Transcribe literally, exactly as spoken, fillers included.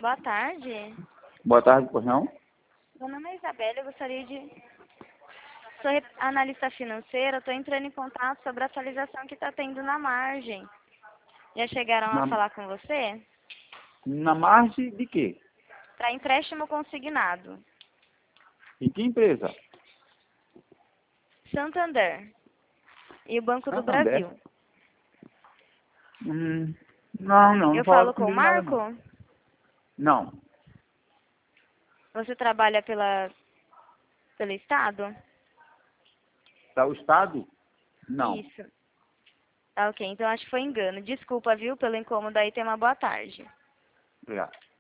Boa tarde. Boa tarde, pois não? Meu nome é Isabela, eu gostaria de... Sou re- analista financeira, estou entrando em contato sobre a atualização que está tendo na margem. Já chegaram a Na, falar com você? na margem de quê? Para empréstimo consignado. E que empresa? Santander e o Banco do Santander? Brasil. Hum, não, não, não Eu falaram falo com o comigo nada Marco? não. Não. Você trabalha pela, pelo Estado? Tá o Estado? Não. Isso. Tá ok, então acho que foi engano. Desculpa, viu, pelo incômodo aí. Tenha uma boa tarde. Obrigado.